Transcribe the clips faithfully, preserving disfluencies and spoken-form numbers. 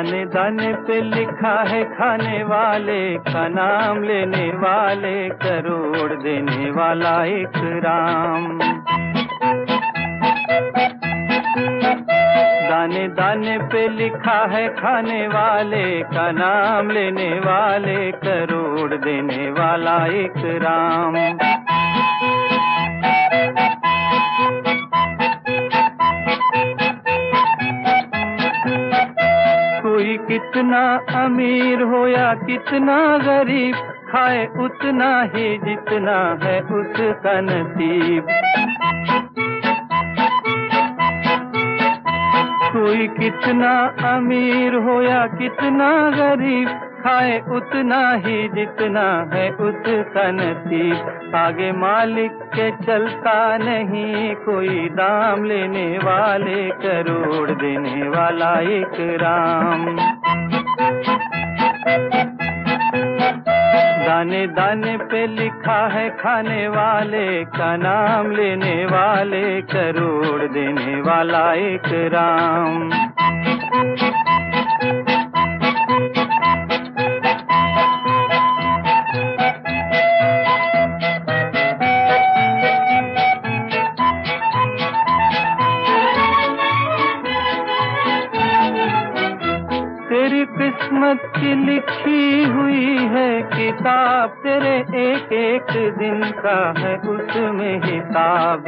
दाने दाने पे लिखा है खाने वाले का नाम, लेने वाले करोड़ देने वाला एक राम। दाने दाने पे लिखा है खाने वाले का नाम, लेने वाले करोड़ देने वाला एक राम। कोई कितना अमीर हो या कितना गरीब, खाए उतना ही जितना है उसका नसीब। कोई कितना अमीर हो या कितना गरीब, खाए उतना ही जितना है उसका नसीब। आगे मालिक के चलता नहीं कोई दाम, लेने वाले करोड़ देने वाला एक राम। दाने दाने पे लिखा है खाने वाले का नाम, लेने वाले करोड़ देने वाला एक राम। तेरी किस्मत की लिखी हुई है किताब, तेरे एक एक दिन का है उसमें हिसाब।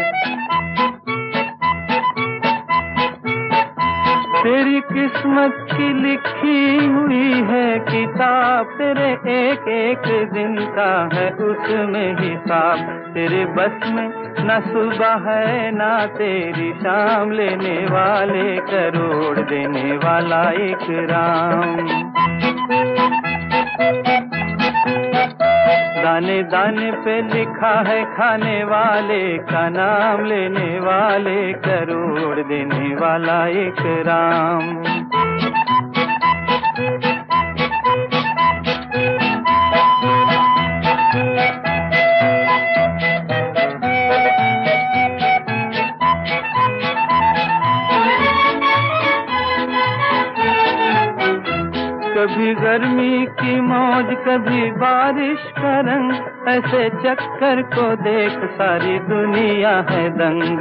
तेरी किस्मत की लिखी हुई है किताब, तेरे एक एक दिन का है उसमें हिसाब। तेरे बस में न सुबह है ना तेरी शाम, लेने वाले करोड़ देने वाला एक राम। दाने दाने पे लिखा है खाने वाले का नाम, लेने वाले करोड़ देने वाला एक राम। कभी गर्मी की मौज कभी बारिश का रंग, ऐसे चक्कर को देख सारी दुनिया है दंग।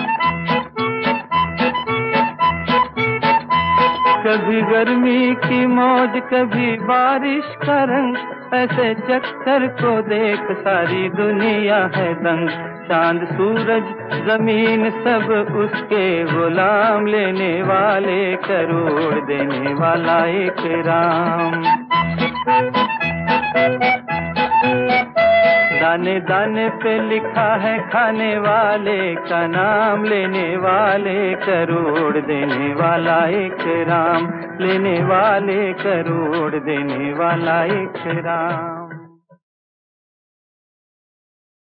कभी गर्मी की मौज कभी बारिश का रंग, ऐसे चक्कर को देख सारी दुनिया है दंग। चांद सूरज जमीन सब उसके गुलाम, लेने वाले करोड़ देने वाला एक राम। दाने दाने पे लिखा है खाने वाले का नाम, लेने वाले करोड़ देने वाला एक राम, लेने वाले करोड़ देने वाला एक राम।